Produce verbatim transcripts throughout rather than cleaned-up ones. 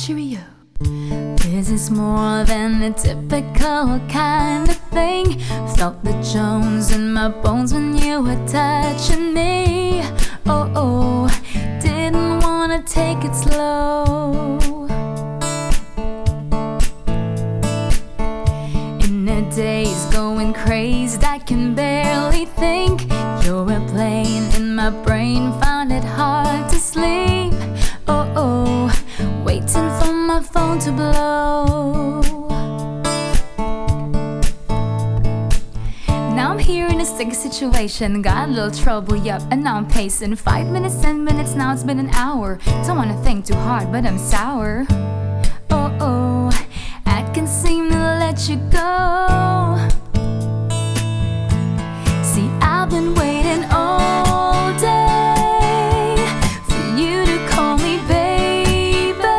Cheerio. This is more than a typical kind of thing. Felt the Jones in my bones when you were touching me. Oh, oh, didn't wanna take it slow. In the days going crazy, I can barely think. You're a plane in my brain, found it hard to sleep. Oh, oh, waiting for my phone to blow. Now I'm here in a sticky situation, got a little trouble, yup, and now I'm pacing. Five minutes, ten minutes, now it's been an hour. Don't wanna think too hard, but I'm sour. Oh, oh, I can't seem to let you go. See, I've been waiting all day for you to call me baby.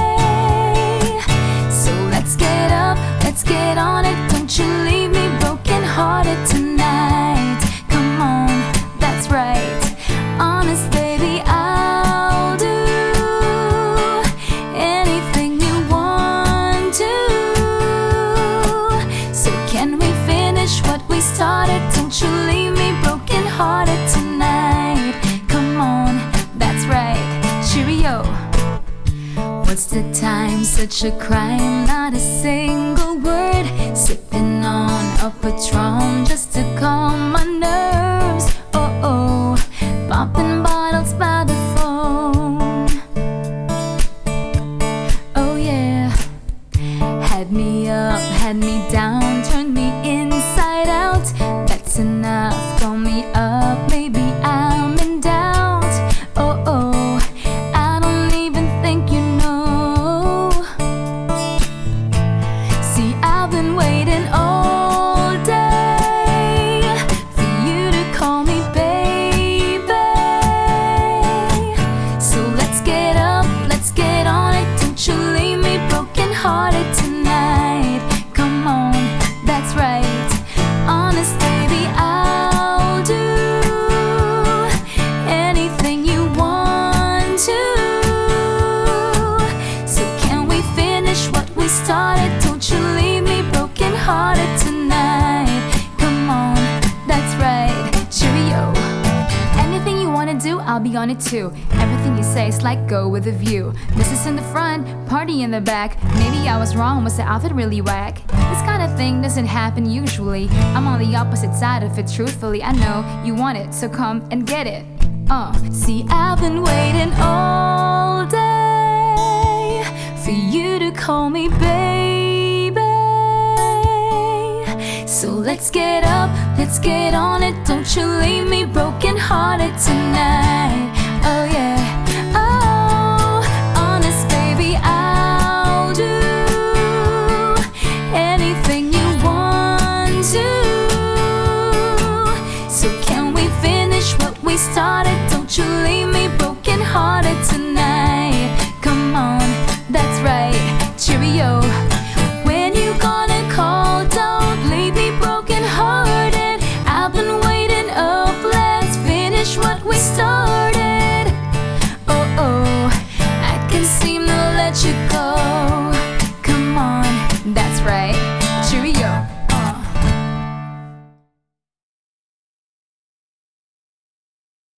So let's get up, let's get on it. Don't you leave me broken hearted tonight. Come on, that's right. Honest baby, I'll do anything you want to. So can we finish what we started? Don't you leave me broken hearted tonight. Come on, that's right. Cheerio. What's the time? Such a crime, not a single word. Sipping on a Patron just to calm my nerves. Oh, oh, popping bottles by the phone. Oh yeah, had me up, had me down, turned me inside out. That's enough, call me up, maybe I'm in doubt. Oh, oh, I don't even think you know. See, I've been waiting all day for you to call me baby. So let's get up, let's get on it. Don't you leave me broken hearted tonight. Come on, that's right. Honest baby, I'll do anything you want to. So can we finish what we started? Don't you leave me broken hearted tonight. Come on, that's right. Cheerio. Anything you wanna do, I'll be on it too. Everything you say is like go with a view. This is in the front, party in the back. Maybe I was wrong, was the outfit really whack? This kind of thing doesn't happen usually. I'm on the opposite side of it, truthfully. I know you want it, so come and get it. Uh, see, I've been waiting all day for you to call me baby. So let's get up, let's get on it. Don't you leave me broken hearted tonight.